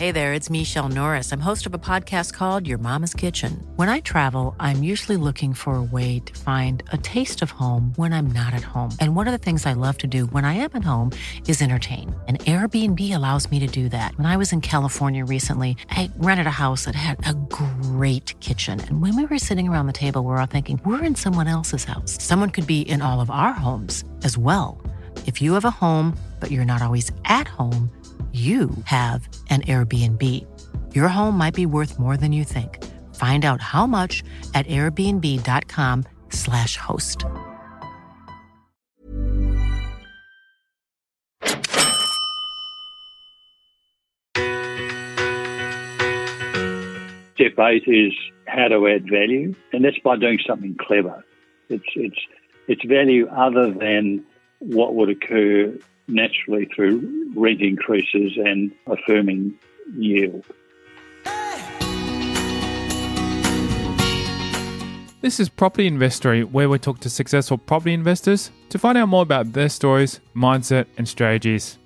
Hey there, it's Michelle Norris. I'm host of a podcast called Your Mama's Kitchen. When I travel, I'm usually looking for a way to find a taste of home when I'm not at home. And one of the things I love to do when I am at home is entertain. And Airbnb allows me to do that. When I was in California recently, I rented a house that had a great kitchen. And when we were sitting around the table, we were all thinking, we're in someone else's house. Someone could be in all of our homes as well. If you have a home, but you're not always at home, you have an Airbnb. Your home might be worth more than you think. Find out how much at airbnb.com/host. Step 8 is how to add value, and that's by doing something clever. It's value other than what would occur naturally through rent increases and a firming yield. This is Property Investory, where we talk to successful property investors to find out more about their stories, mindset, and strategies.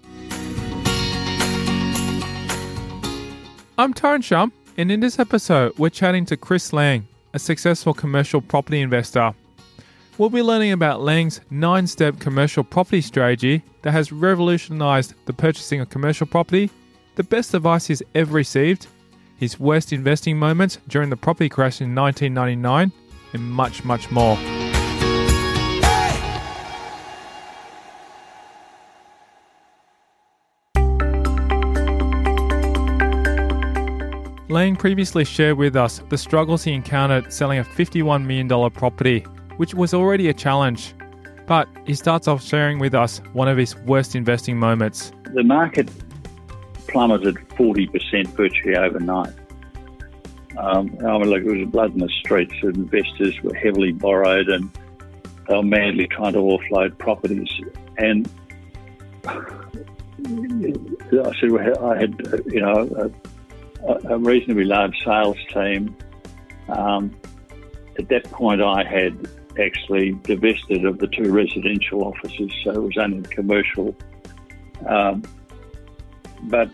I'm Tyrone Shum, and in this episode, we're chatting to Chris Lang, a successful commercial property investor. We'll be learning about Lang's 9-step commercial property strategy that has revolutionised the purchasing of commercial property, the best advice he's ever received, his worst investing moments during the property crash in 1999, and much, much more. Lang previously shared with us the struggles he encountered selling a $51 million property, which was already a challenge. But he starts off sharing with us one of his worst investing moments. The market plummeted 40% virtually overnight. It was blood in the streets. Investors were heavily borrowed and they were madly trying to offload properties. And I had a reasonably large sales team. At that point, I had actually divested of the 2 residential offices, so it was only commercial. But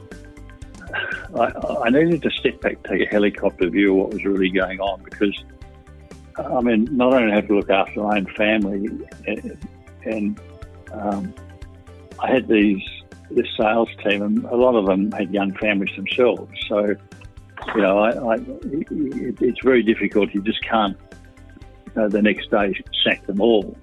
I needed to step back, take a helicopter view of what was really going on, because, not only have to look after my own family, and I had this sales team, and a lot of them had young families themselves. So, it's very difficult. You just can't, the next day, sack them all.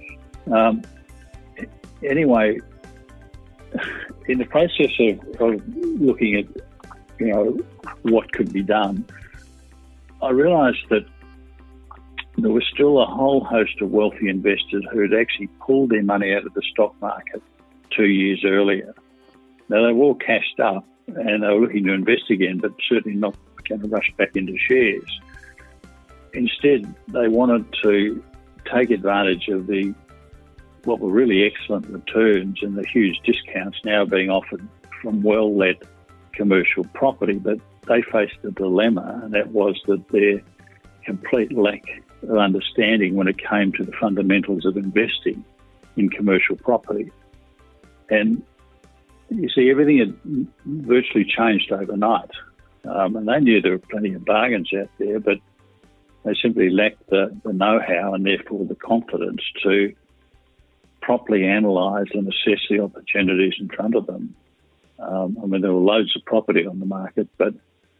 Anyway, in the process of looking at, what could be done, I realised that there was still a whole host of wealthy investors who had actually pulled their money out of the stock market 2 years earlier. Now, they were all cashed up and they were looking to invest again, but certainly not going to rush back into shares. Instead, they wanted to take advantage of what were really excellent returns and the huge discounts now being offered from well-let commercial property. But they faced a dilemma, and that was that their complete lack of understanding when it came to the fundamentals of investing in commercial property. And you see, everything had virtually changed overnight. And they knew there were plenty of bargains out there, but they simply lacked the know-how and therefore the confidence to properly analyse and assess the opportunities in front of them. There were loads of property on the market, but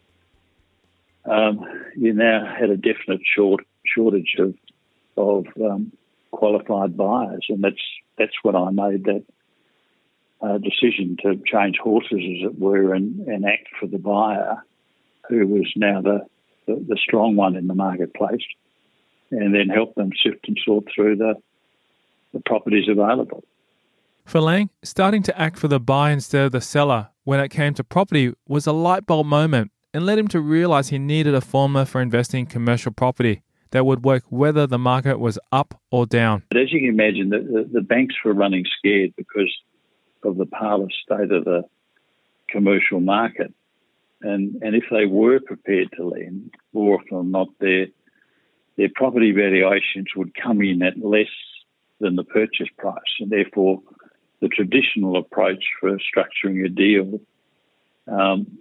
you now had a definite shortage of qualified buyers, and that's when I made that decision to change horses, as it were, and act for the buyer, who was now the strong one in the marketplace, and then help them sift and sort through the properties available. For Lang, starting to act for the buyer instead of the seller when it came to property was a light bulb moment and led him to realise he needed a formula for investing in commercial property that would work whether the market was up or down. But as you can imagine, the banks were running scared because of the parlous state of the commercial market. And if they were prepared to lend, more often than not, their property valuations would come in at less than the purchase price, and therefore the traditional approach for structuring a deal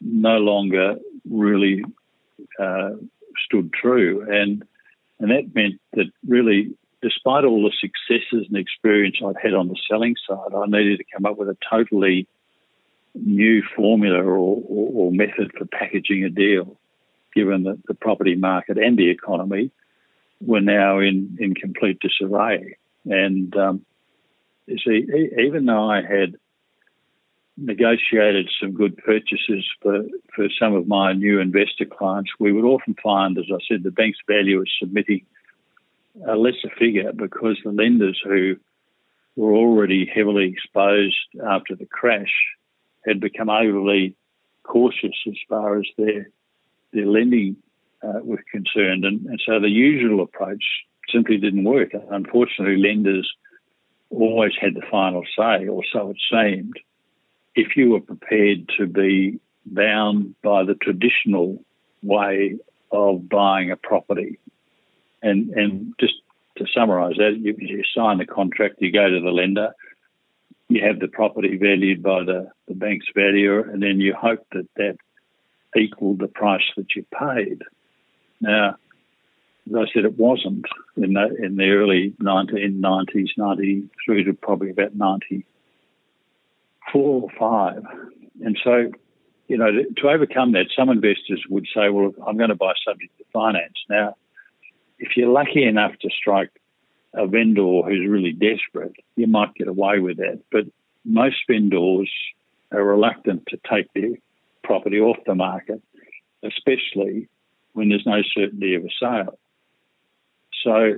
no longer really stood true. And that meant that really, despite all the successes and experience I'd had on the selling side, I needed to come up with a totally new formula or method for packaging a deal, given that the property market and the economy were now in complete disarray. And you see, even though I had negotiated some good purchases for some of my new investor clients, we would often find, as I said, the bank's value is submitting a lesser figure because the lenders who were already heavily exposed after the crash had become overly cautious as far as their lending was concerned. And so the usual approach simply didn't work. Unfortunately, lenders always had the final say, or so it seemed, if you were prepared to be bound by the traditional way of buying a property. And just to summarise that, you sign the contract, you go to the lender, you have the property valued by the bank's valuer, and then you hope that equaled the price that you paid. Now, as I said, it wasn't in the early 1990s, 93 to probably about 94 or 5. And so, to overcome that, some investors would say, well, I'm going to buy subject to finance. Now, if you're lucky enough to strike a vendor who's really desperate, you might get away with that. But most vendors are reluctant to take their property off the market, especially when there's no certainty of a sale. So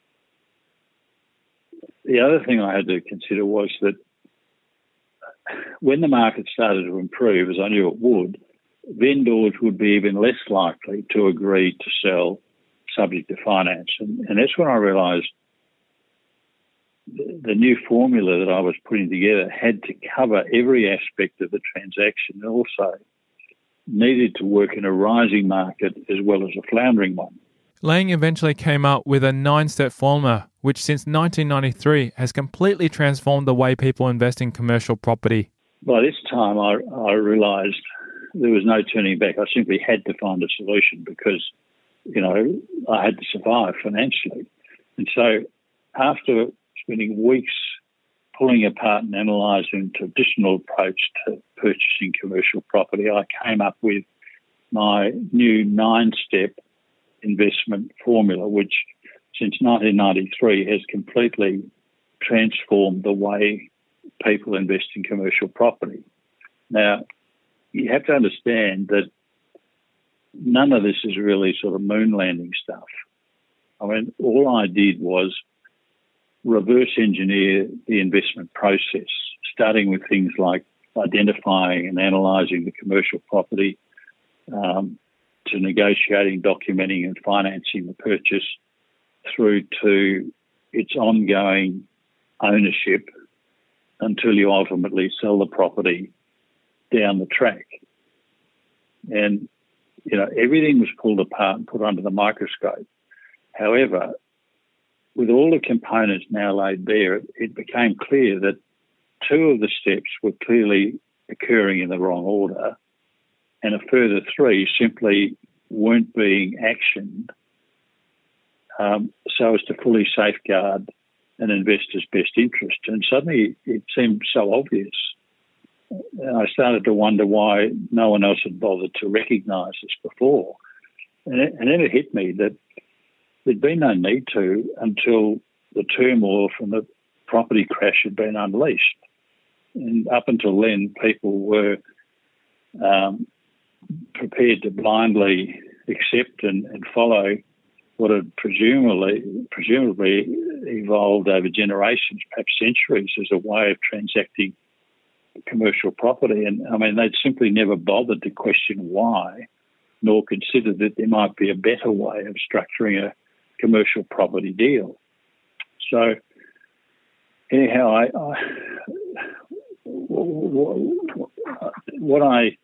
the other thing I had to consider was that when the market started to improve, as I knew it would, vendors would be even less likely to agree to sell subject to finance. And that's when I realised the new formula that I was putting together had to cover every aspect of the transaction and also needed to work in a rising market as well as a floundering one. Lang eventually came up with a 9-step formula, which since 1993 has completely transformed the way people invest in commercial property. By this time, I realised there was no turning back. I simply had to find a solution because, I had to survive financially. And so after spending weeks pulling apart and analysing the traditional approach to purchasing commercial property, I came up with my new 9-step investment formula, which since 1993 has completely transformed the way people invest in commercial property. Now, you have to understand that none of this is really sort of moon landing stuff. I mean, all I did was reverse engineer the investment process, starting with things like identifying and analysing the commercial property, to negotiating, documenting and financing the purchase, through to its ongoing ownership until you ultimately sell the property down the track. And, everything was pulled apart and put under the microscope. However, with all the components now laid bare, it became clear that 2 of the steps were clearly occurring in the wrong order, and a further 3 simply weren't being actioned so as to fully safeguard an investor's best interest. And suddenly it seemed so obvious. And I started to wonder why no one else had bothered to recognise this before. And then it hit me that there'd been no need to until the turmoil from the property crash had been unleashed. And up until then, people were prepared to blindly accept and follow what had presumably evolved over generations, perhaps centuries, as a way of transacting commercial property. And, they'd simply never bothered to question why, nor considered that there might be a better way of structuring a commercial property deal. So, anyhow, what I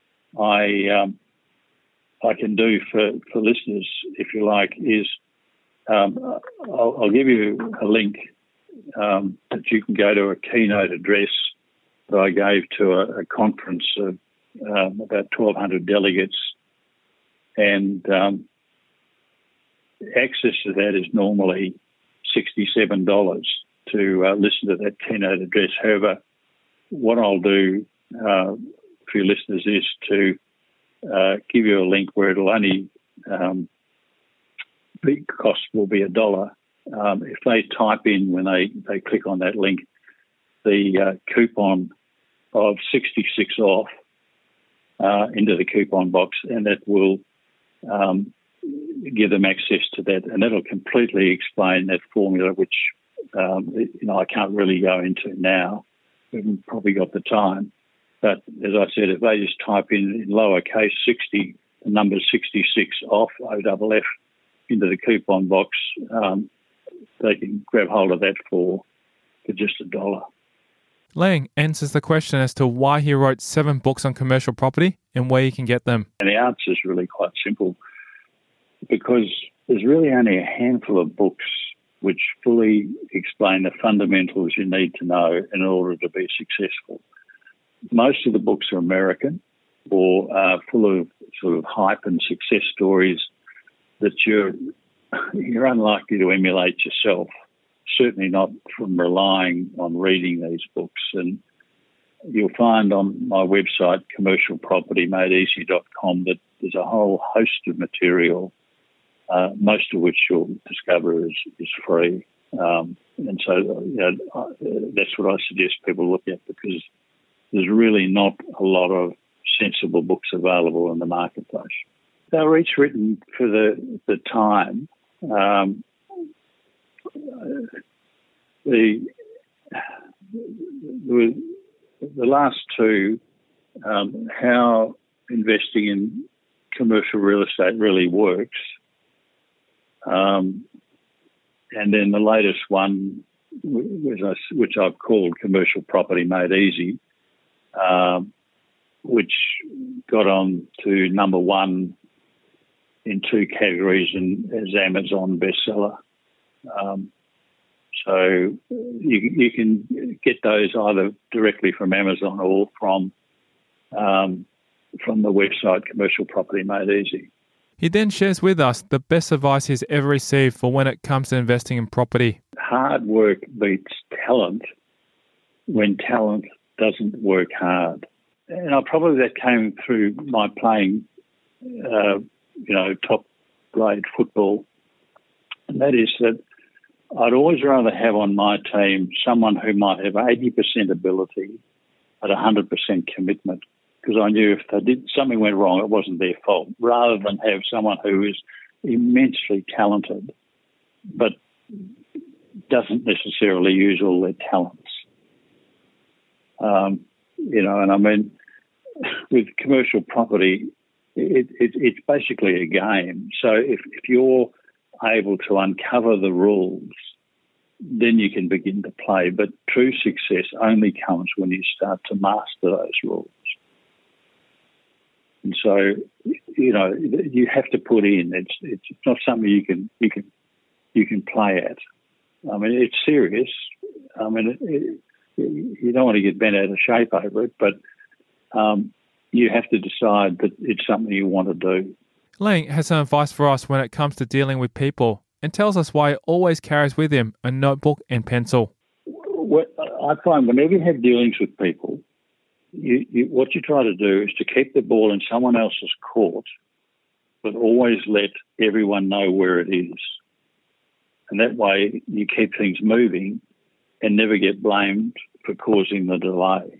can do for listeners, if you like, is I'll give you a link that you can go to a keynote address that I gave to a conference of about 1,200 delegates, and access to that is normally $67 to listen to that keynote address. However, what I'll do for your listeners is to give you a link where it'll only the cost will be $1. If they type in, when they click on that link, the coupon of 66 off into the coupon box, and that will give them access to that, and that'll completely explain that formula, which I can't really go into now. We've probably got the time, but as I said, if they just type in lowercase 60, the number 66 off OFF into the coupon box, they can grab hold of that for just $1. Lang answers the question as to why he wrote 7 books on commercial property and where you can get them. And the answer is really quite simple, because there's really only a handful of books which fully explain the fundamentals you need to know in order to be successful. Most of the books are American or full of sort of hype and success stories that you're unlikely to emulate yourself, certainly not from relying on reading these books. And you'll find on my website, commercialpropertymadeeasy.com, that there's a whole host of material, most of which you'll discover is free. And so that's what I suggest people look at, because there's really not a lot of sensible books available in the marketplace. They were each written for the time. The last two, how investing in commercial real estate really works, and then the latest one, which I've called Commercial Property Made Easy, which got on to number 1 in 2 categories and as Amazon bestseller. So you can get those either directly from Amazon or from the website Commercial Property Made Easy. He then shares with us the best advice he's ever received for when it comes to investing in property. Hard work beats talent when talent doesn't work hard. And probably that came through my playing, top grade football. And that is that I'd always rather have on my team someone who might have 80% ability at 100% commitment, because I knew if something went wrong, it wasn't their fault, rather than have someone who is immensely talented but doesn't necessarily use all their talents. And I mean, with commercial property, it's basically a game. So if you're able to uncover the rules, then you can begin to play. But true success only comes when you start to master those rules. And so, you have to put in. It's not something you can play at. I mean, it's serious. I mean, you don't want to get bent out of shape over it, but you have to decide that it's something you want to do. Lang has some advice for us when it comes to dealing with people, and tells us why he always carries with him a notebook and pencil. I find whenever you have dealings with people, what you try to do is to keep the ball in someone else's court, but always let everyone know where it is. And that way you keep things moving and never get blamed for causing the delay.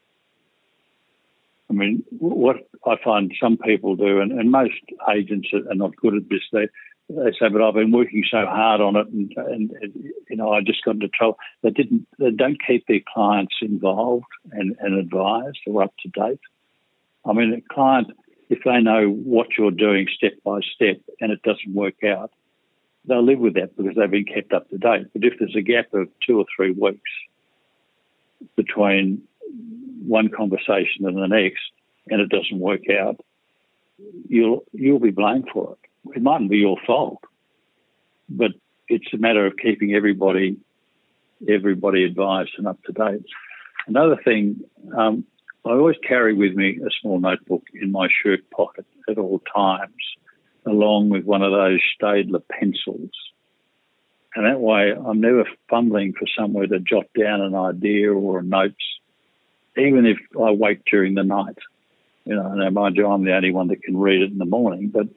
I mean, what I find some people do, and most agents are not good at this, they say, but I've been working so hard on it and I just got into trouble. They don't keep their clients involved and advised or up to date. I mean, a client, if they know what you're doing step by step and it doesn't work out, they'll live with that because they've been kept up to date. But if there's a gap of 2 or 3 weeks between one conversation and the next and it doesn't work out, you'll be blamed for it. It mightn't be your fault, but it's a matter of keeping everybody advised and up to date. Another thing, I always carry with me a small notebook in my shirt pocket at all times, along with one of those Staedtler pencils. And that way I'm never fumbling for somewhere to jot down an idea or notes, even if I wake during the night. Now mind you, I'm the only one that can read it in the morning, but,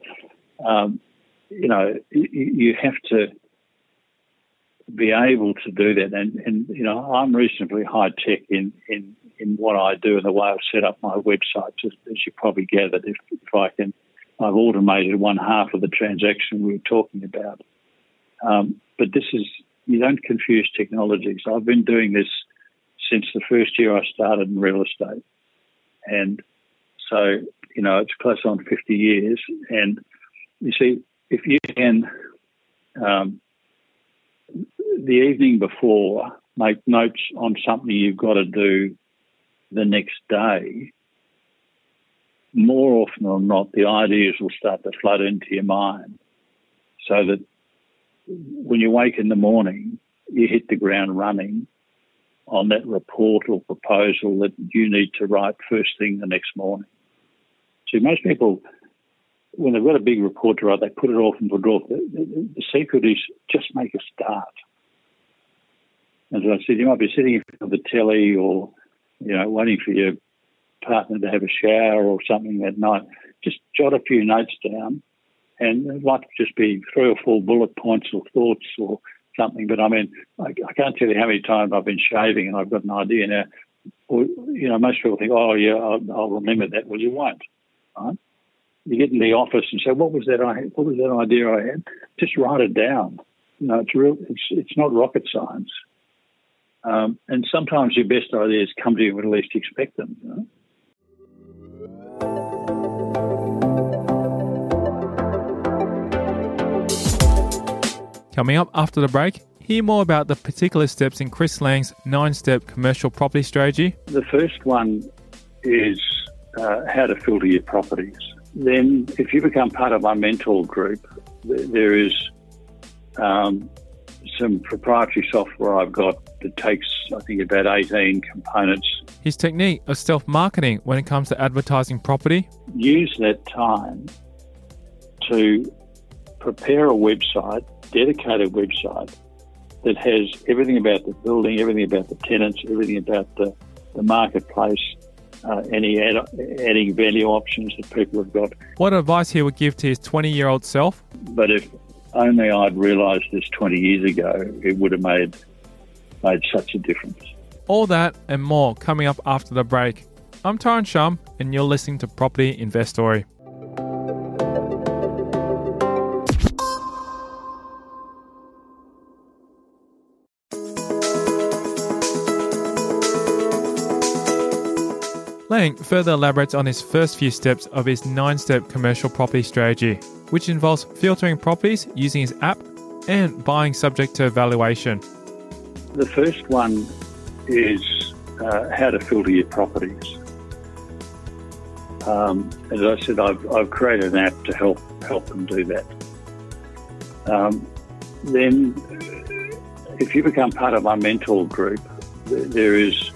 you have to be able to do that. And I'm reasonably high-tech in what I do and the way I've set up my website, as you probably gathered. If I've automated one half of the transaction we were talking about. But you don't confuse technologies. I've been doing this since the first year I started in real estate. And so, it's close on 50 years. And you see, if you can, the evening before, make notes on something you've got to do the next day, more often than not, the ideas will start to flood into your mind, so that when you wake in the morning, you hit the ground running on that report or proposal that you need to write first thing the next morning. See, most people, when they've got a big report to write, they put it off and put it off. The secret is just make a start. As I said, you might be sitting in front of the telly or, waiting for your partner to have a shower or something that night. Just jot a few notes down, and it might just be 3 or 4 bullet points or thoughts or something. But I can't tell you how many times I've been shaving and I've got an idea now. Or, most people think, oh yeah, I'll remember that. Well, you won't. Right? You get in the office and say, what was that idea I had? Just write it down. It's not rocket science. And sometimes your best ideas come to you when you least expect them. Coming up after the break, hear more about the particular steps in Chris Lang's 9-step commercial property strategy. The first one is how to filter your properties. Then if you become part of my mentor group, there is some proprietary software I've got that takes, I think, about 18 components. His technique of self-marketing when it comes to advertising property. Use that time to prepare a website, dedicated website, that has everything about the building, everything about the tenants, everything about the marketplace, any adding value options that people have got. What advice he would give to his 20-year-old self? But if only I'd realised this 20 years ago, it would have made such a difference. All that and more coming up after the break. I'm Tyron Shum, and you're listening to Property Investory. Lang further elaborates on his first few steps of his 9-step commercial property strategy, which involves filtering properties using his app and buying subject to evaluation. The first one is how to filter your properties. As I said, I've created an app to help them do that. Then, if you become part of my mentor group, there is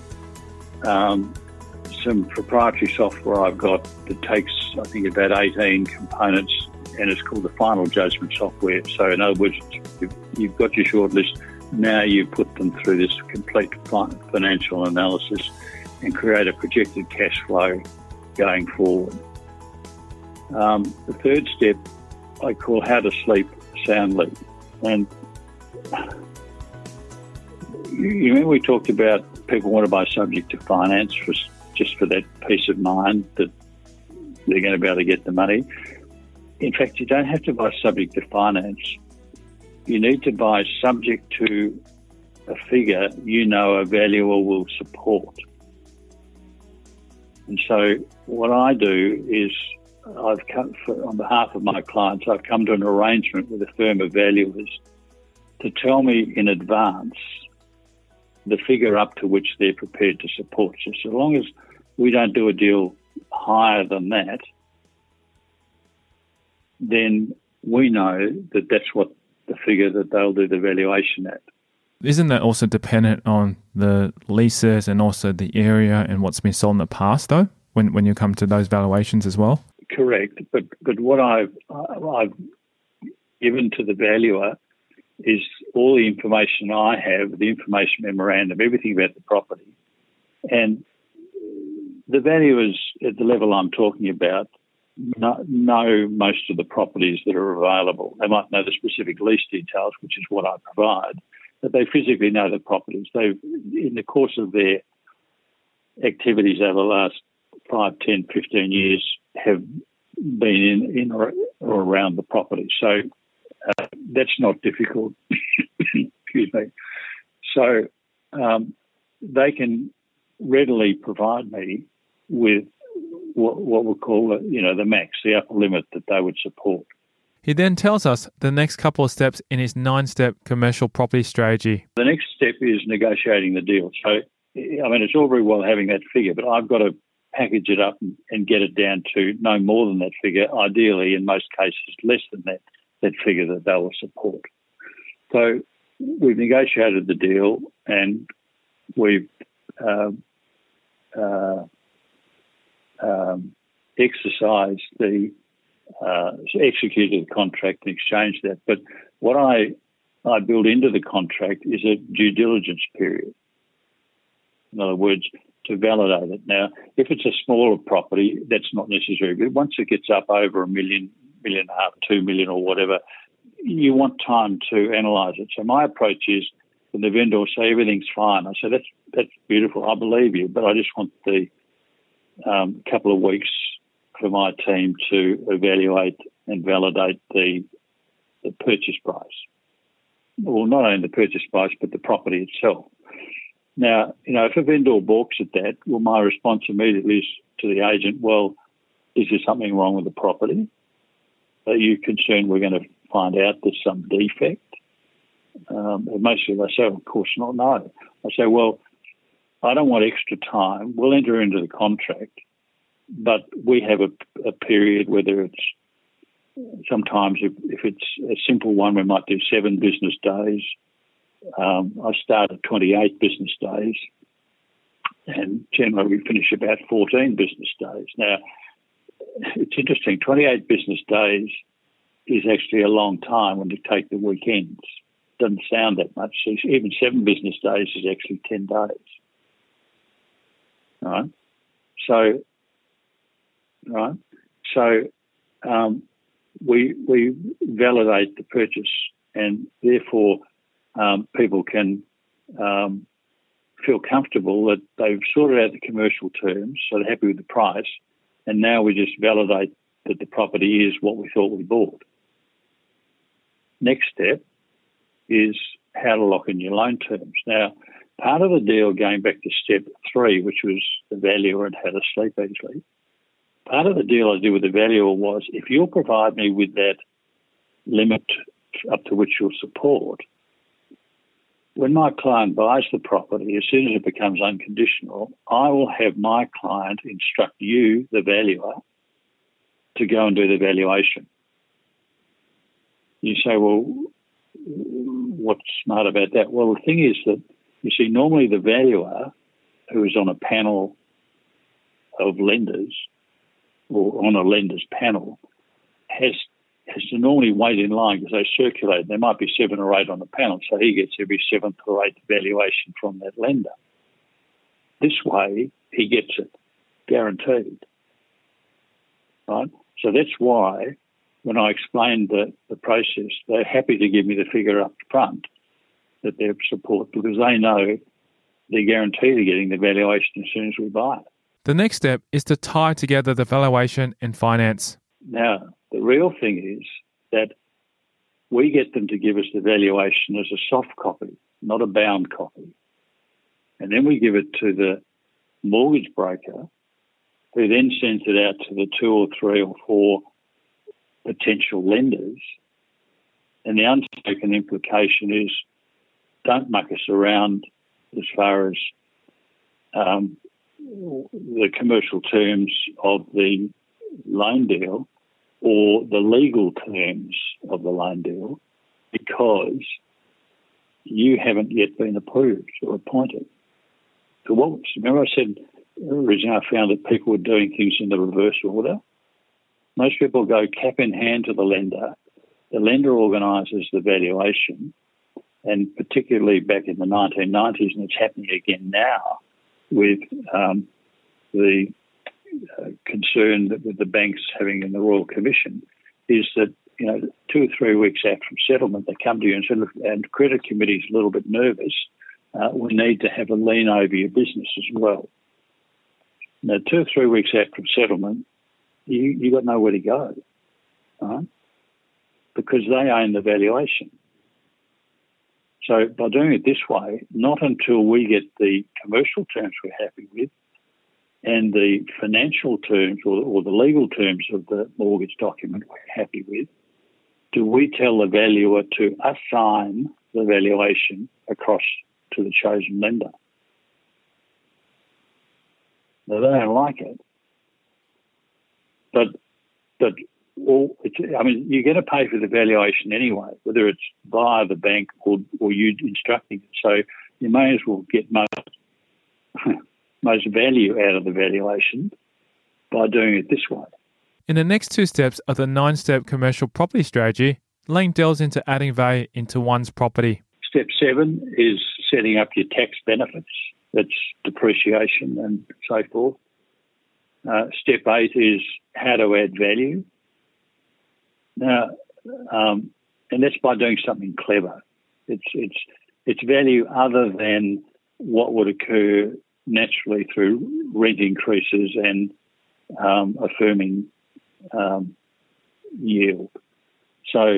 some proprietary software I've got that takes, I think, about 18 components, and it's called the Final Judgment software. So in other words, you've got your shortlist. Now you put them through this complete financial analysis and create a projected cash flow going forward. The third step I call how to sleep soundly. And you remember we talked about people want to buy subject to finance just for that peace of mind that they're going to be able to get the money. In fact, you don't have to buy subject to finance. You need to buy subject to a figure a valuer will support. And so what I do is on behalf of my clients, I've come to an arrangement with a firm of valuers to tell me in advance the figure up to which they're prepared to support. So long as we don't do a deal higher than that, then we know that that's what the figure that they'll do the valuation at. Isn't that also dependent on the leases and also the area and what's been sold in the past, though, when you come to those valuations as well? Correct. But what I've given to the valuer is all the information I have, the information memorandum, everything about the property. And the valuers at the level I'm talking about know most of the properties that are available. They might know the specific lease details, which is what I provide, but they physically know the properties. They've, in the course of their activities over the last 5, 10, 15 years, have been in or around the property. So that's not difficult. Excuse me. So they can readily provide me with what we'll call, the max, the upper limit that they would support. He then tells us the next couple of steps in his 9-step commercial property strategy. The next step is negotiating the deal. So, it's all very well having that figure, but I've got to package it up and get it down to no more than that figure, ideally, in most cases, less than that figure that they will support. So we've negotiated the deal and we've executed the contract and exchanged that. But what I build into the contract is a due diligence period. In other words, to validate it. Now, if it's a smaller property, that's not necessary. But once it gets up over $1 million, $1.5 million, $2 million or whatever, you want time to analyse it. So my approach is, when the vendor will say everything's fine, I say, that's beautiful, I believe you, but I just want the couple of weeks for my team to evaluate and validate the purchase price. Well, not only the purchase price, but the property itself. Now, if a vendor balks at that, well, my response immediately is to the agent, well, is there something wrong with the property? Are you concerned we're going to find out there's some defect? And most of them say, of course not, no. I say, well, I don't want extra time. We'll enter into the contract, but we have a period, whether it's sometimes if it's a simple one, we might do 7 business days. I start at 28 business days, and generally we finish about 14 business days. Now, it's interesting, 28 business days is actually a long time when you take the weekends. Doesn't sound that much. So even 7 business days is actually 10 days. All right? So we validate the purchase, and therefore people can feel comfortable that they've sorted out the commercial terms, so they're happy with the price, and now we just validate that the property is what we thought we bought. Next step is how to lock in your loan terms. Now, part of the deal, going back to step 3, which was the valuer and how to sleep easily, part of the deal I did with the valuer was, if you'll provide me with that limit up to which you'll support, when my client buys the property, as soon as it becomes unconditional, I will have my client instruct you, the valuer, to go and do the valuation. You say, well, what's smart about that? Well, the thing is that, you see, normally the valuer, who is on a panel of lenders or on a lender's panel, has to normally wait in line because they circulate. There might be 7 or 8 on the panel, so he gets every 7th or 8th valuation from that lender. This way, he gets it, guaranteed. Right? So that's why, when I explained the process, they're happy to give me the figure up front that they support, because they know they're guaranteed of getting the valuation as soon as we buy it. The next step is to tie together the valuation and finance. Now, the real thing is that we get them to give us the valuation as a soft copy, not a bound copy. And then we give it to the mortgage broker, who then sends it out to the 2 or 3 or 4 potential lenders. And the unspoken implication is, don't muck us around as far as the commercial terms of the loan deal or the legal terms of the loan deal, because you haven't yet been approved or appointed. So remember I said originally I found that people were doing things in the reverse order? Most people go cap in hand to the lender. The lender organises the valuation, and particularly back in the 1990s, and it's happening again now with the concern that with the banks having in the Royal Commission, is that 2 or 3 weeks out from settlement, they come to you and say, look, and credit committee's a little bit nervous. We need to have a lien over your business as well. Now, 2 or 3 weeks out from settlement, you got nowhere to go, right? Because they own the valuation. So by doing it this way, not until we get the commercial terms we're happy with and the financial terms or the legal terms of the mortgage document we're happy with, do we tell the valuer to assign the valuation across to the chosen lender. Now, they don't like it. But you're going to pay for the valuation anyway, whether it's via the bank or you instructing it. So you may as well get most value out of the valuation by doing it this way. In the next 2 steps of the 9-step commercial property strategy, Lang delves into adding value into one's property. Step 7 is setting up your tax benefits. That's depreciation and so forth. Step 8 is how to add value. Now, and that's by doing something clever. It's value other than what would occur naturally through rent increases and affirming yield. So,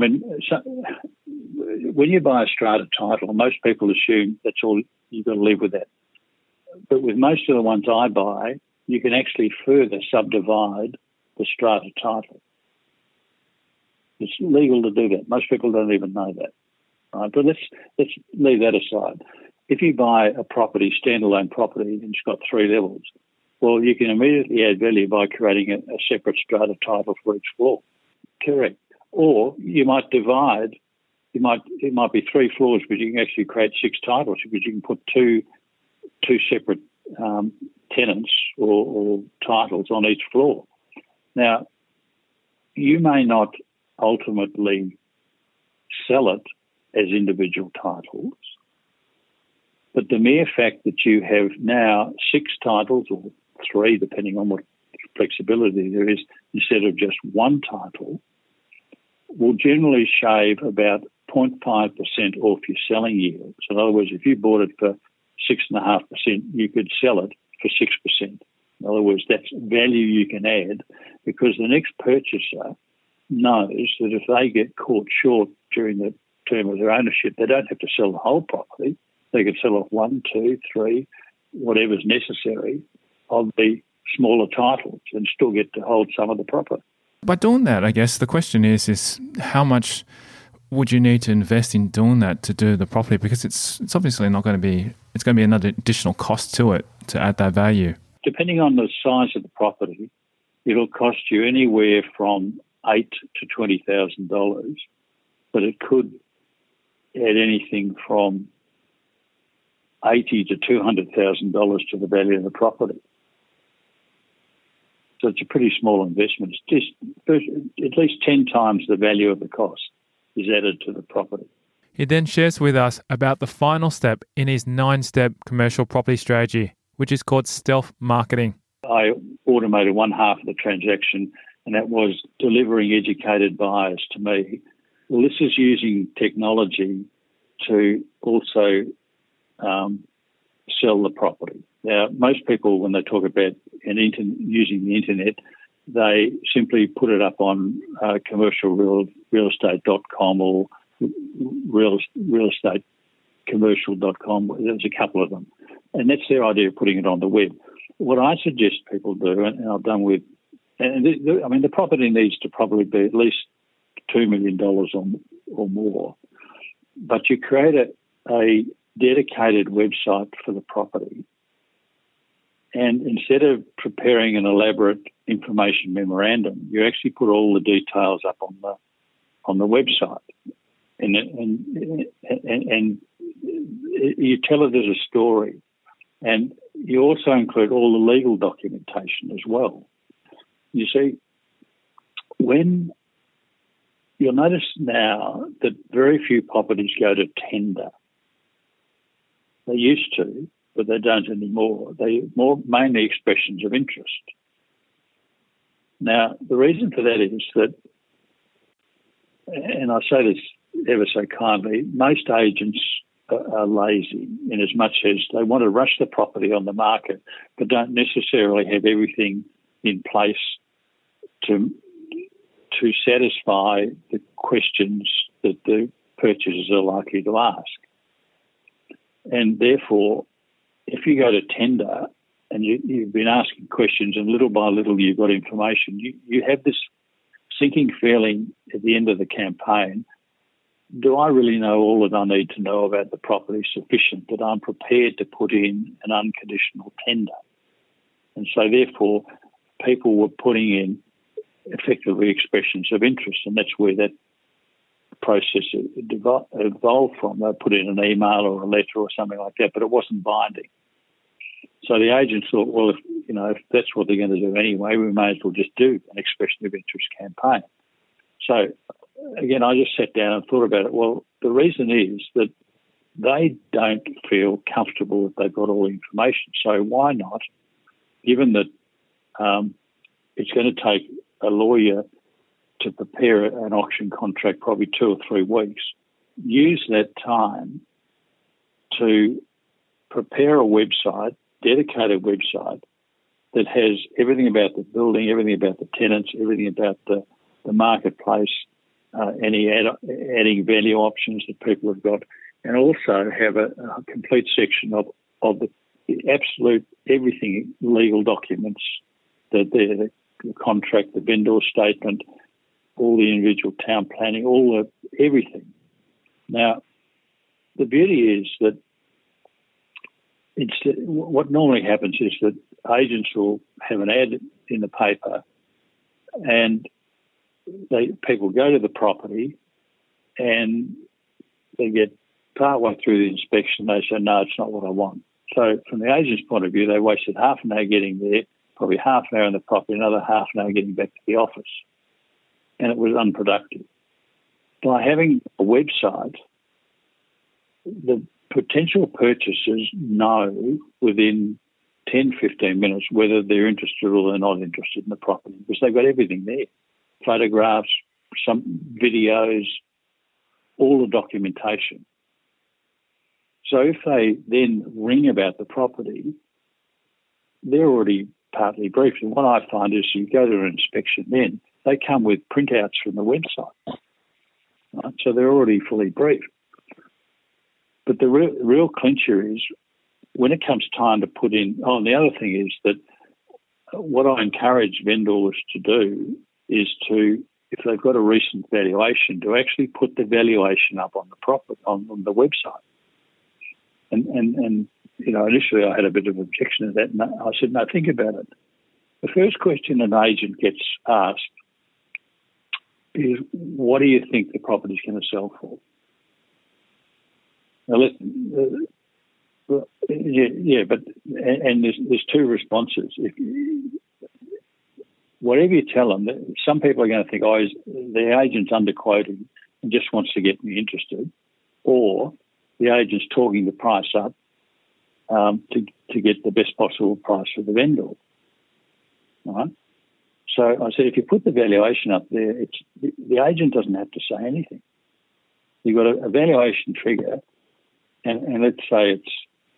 when you buy a strata title, most people assume that's all you've got to live with that. But with most of the ones I buy, you can actually further subdivide the strata title. It's legal to do that. Most people don't even know that. Right? But let's leave that aside. If you buy a property, standalone property, and it's got 3 levels, well, you can immediately add value by creating a separate strata title for each floor. Correct. Or you might divide. It might be 3 floors, but you can actually create 6 titles because you can put two separate tenants or titles on each floor. Now, you may not ultimately sell it as individual titles, but the mere fact that you have now 6 titles or 3, depending on what flexibility there is, instead of just 1 title, will generally shave about 0.5% off your selling yield. So in other words, if you bought it for 6.5%, you could sell it for 6%. In other words, that's value you can add because the next purchaser knows that if they get caught short during the term of their ownership, they don't have to sell the whole property. They can sell off 1, 2, 3, whatever's necessary of the smaller titles and still get to hold some of the property. By doing that, I guess the question is how much would you need to invest in doing that to do the property? Because it's obviously not going to be, it's going to be another additional cost to it to add that value. Depending on the size of the property, it'll cost you anywhere from $8,000 to $20,000, but it could add anything from $80,000 to $200,000 to the value of the property. So it's a pretty small investment. It's just at least 10 times the value of the cost is added to the property. He then shares with us about the final step in his 9-step commercial property strategy, which is called stealth marketing. I automated one half of the transaction, and that was delivering educated buyers to me. Well, this is using technology to also sell the property. Now, most people, when they talk about using the internet, they simply put it up on commercialrealestate.com or realestateCommercial.com. There's a couple of them. And that's their idea of putting it on the web. What I suggest people do, and I've done with, the property needs to probably be at least $2 million or more, but you create a dedicated website for the property. And instead of preparing an elaborate information memorandum, you actually put all the details up on the website. and you tell it as a story, and you also include all the legal documentation as well. You see, when you'll notice now that very few properties go to tender. They used to, but they don't anymore. They're mainly expressions of interest. Now, the reason for that is that, and I say this ever so kindly, most agents are lazy in as much as they want to rush the property on the market, but don't necessarily have everything in place to satisfy the questions that the purchasers are likely to ask. And therefore, if you go to tender and you've been asking questions and little by little you've got information, you have this sinking feeling at the end of the campaign, do I really know all that I need to know about the property sufficient that I'm prepared to put in an unconditional tender? And so therefore, people were putting in effectively expressions of interest, and that's where that process evolved from. They put in an email or a letter or something like that, but it wasn't binding. So the agents thought, well, if that's what they're going to do anyway, we may as well just do an expression of interest campaign. So again, I just sat down and thought about it. Well, the reason is that they don't feel comfortable that they've got all the information. So why not, given that it's going to take a lawyer to prepare an auction contract probably 2 or 3 weeks, use that time to prepare a website, dedicated website, that has everything about the building, everything about the tenants, everything about the marketplace, any adding value options that people have got, and also have a complete section of the absolute everything, legal documents, the contract, the vendor statement, all the individual town planning, everything. Now, the beauty is that what normally happens is that agents will have an ad in the paper, and people go to the property, and they get partway through the inspection, they say, no, it's not what I want. So from the agent's point of view, they wasted half an hour getting there, probably half an hour in the property, another half an hour getting back to the office, and it was unproductive. By having a website, the potential purchasers know within 10, 15 minutes whether they're interested or they're not interested in the property, because they've got everything there. Photographs, some videos, all the documentation. So if they then ring about the property, they're already partly briefed. And what I find is you go to an inspection then, they come with printouts from the website. Right? So they're already fully briefed. But the real clincher is when it comes time to put in, and the other thing is that what I encourage vendors to do is to, if they've got a recent valuation, to actually put the valuation up on the property, on the website. And initially I had a bit of objection to that, and I said, no, think about it. The first question an agent gets asked is, what do you think the property's going to sell for? Now, but there's 2 responses. Whatever you tell them, some people are going to think, the agent's underquoting and just wants to get me interested, or the agent's talking the price up to get the best possible price for the vendor. All right? So I said, if you put the valuation up there, the agent doesn't have to say anything. You've got a valuation trigger, and let's say it's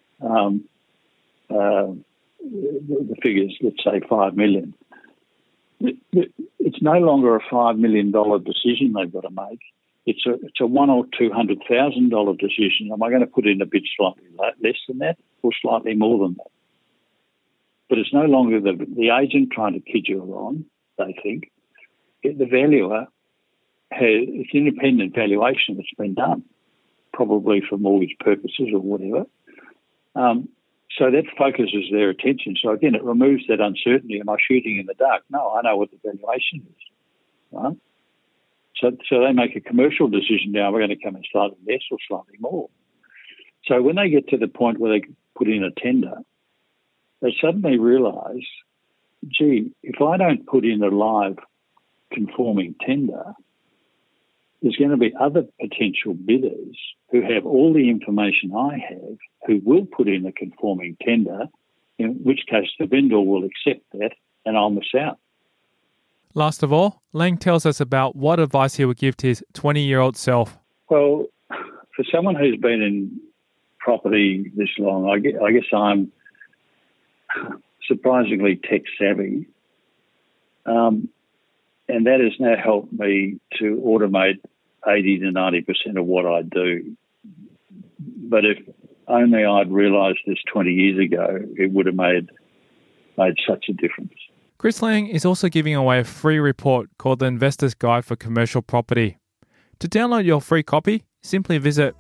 the figures, let's say $5 million. It's no longer a $5 million decision they've got to make. It's a $100,000 or $200,000 decision. Am I going to put in a bid slightly less than that or slightly more than that? But it's no longer the agent trying to kid you along, they think. The valuer it's independent valuation that's been done, probably for mortgage purposes or whatever. So that focuses their attention. So again, it removes that uncertainty. Am I shooting in the dark? No, I know what the valuation is. Right? So they make a commercial decision now, we're going to come in slightly less or slightly more. So when they get to the point where they put in a tender, they suddenly realise, gee, if I don't put in a live conforming tender, there's going to be other potential bidders who have all the information I have who will put in a conforming tender, in which case the vendor will accept that and I'll miss out. Last of all, Lang tells us about what advice he would give to his 20-year-old self. Well, for someone who's been in property this long, I guess I'm surprisingly tech savvy, and that has now helped me to automate 80 to 90% of what I do. But if only I'd realised this 20 years ago, it would have made such a difference. Chris Lang is also giving away a free report called The Investor's Guide for Commercial Property. To download your free copy, simply visit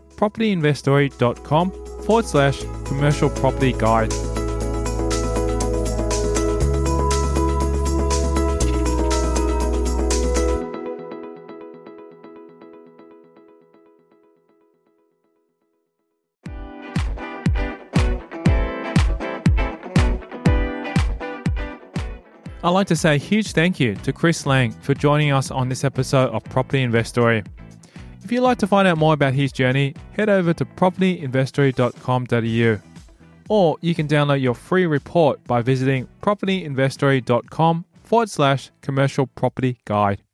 propertyinvestory.com/commercial property guide. I'd like to say a huge thank you to Chris Lang for joining us on this episode of Property Investory. If you'd like to find out more about his journey, head over to propertyinvestory.com.au, or you can download your free report by visiting propertyinvestory.com/commercial property guide.